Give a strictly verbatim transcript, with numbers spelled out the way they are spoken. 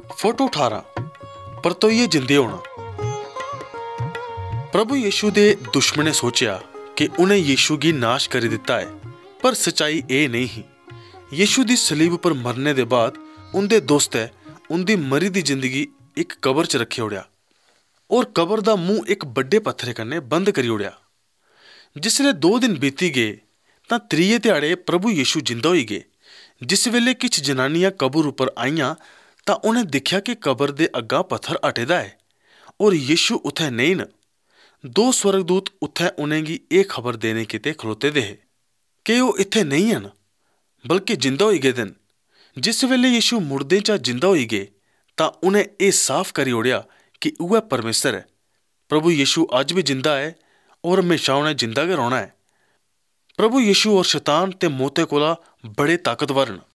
Photo अठारह परतोइयै जिंदे होना। प्रभु यीशु दे दुश्मनें सोचेआ कि उ'नें यीशु गी नाश करी दित्ता है, पर सच्चाई एह् नेईं ही। यीशु दी सलीब पर मरने दे बाद उं'दे दोस्तें उं'दी मरी दी जिंदगी इक कबर च रक्खी ओड़ेआ और कबर दा मूंह इक बड्डे पत्थरे कन्नै बंद करी ओड़ेआ। जिसलै दो दिन बीती गे तां त्रिये ध्याड़े प्रभु यीशु जिंदा होई गे। जिस वेले किश जनानियां कबर उप्पर आईयां तां उ'नें दिक्खेआ कि कबर दे अग्गा पत्थर हटे दा ऐ और यीशु उत्थै नेईं न। दो स्वर्गदूत उत्थै उ'नेंगी एह् खबर देने गित्तै खलोते दे हे कि ओह् इत्थै नेईं हैन बल्कि जिंदा होई गेदे न। जिस वेले यीशु मुर्दें चा जिंदा होई गे तां उ'नें एह् साफ करी ओड़ेआ कि उ'ऐ परमेसर ऐ। प्रभु यीशु अज्ज बी जिंदा ऐ और म्हेशा उ'नें जिंदा गै रौह्ना ऐ। प्रभु यीशु और शैतान ते मौते कोला बड़े ताकतवर न।